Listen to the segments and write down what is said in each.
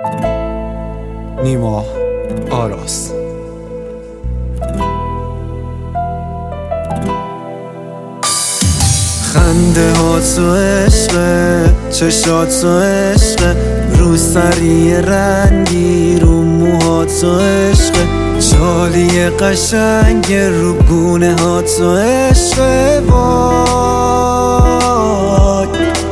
نیما آراس. خنده ها تو عشقه، چشات تو عشقه، رو سری رنگی رو موها تو عشقه، چالی قشنگ رو گونه ها تو عشقه. وای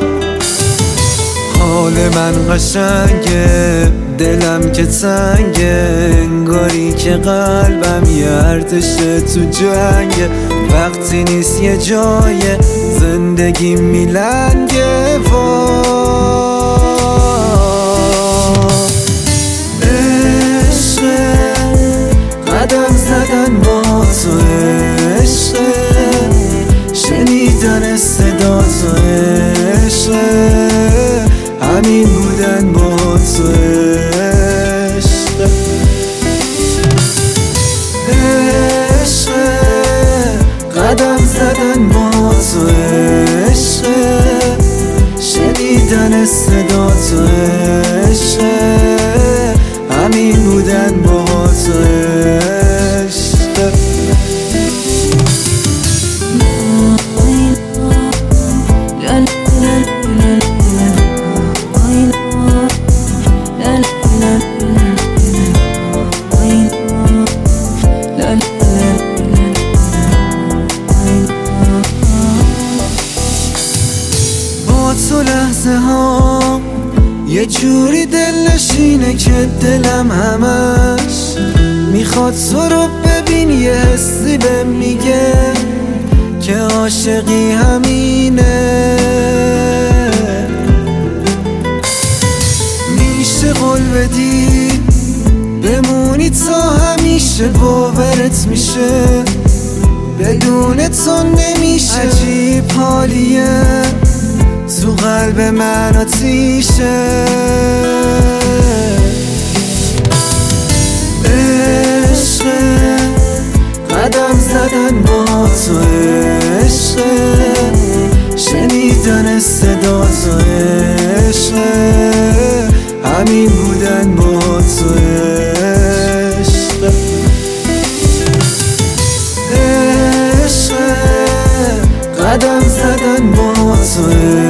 حال من قشنگه، دلم که تنگه، انگاری که قلبم یه ارتشه تو جنگه، وقتی نیست یه جای زندگی میلنگه. عشقه قدم زدن با تو، عشقه شنیدن صدا تو، عشقه همین بودن با تو، عشقه قدم زدن با تو، عشقه شنیدن صدا تو، عشقه همین بودن با تو، عشقه. تو لحظه ها یه جوری دلنشینه که دلم همش میخواد تو رو ببین، یه حسی بهم میگه که عاشقی همینه. میشه قول بدی بمونی تا همیشه، باورت میشه بدون تو نمیشه. عجیب حالیه تو قلب من آتیشه، عشقه قدم زدن با تو، عشقه شنیدن صدا تو، عشقه همین بودن با تو، عشقه قدم زدن با تو.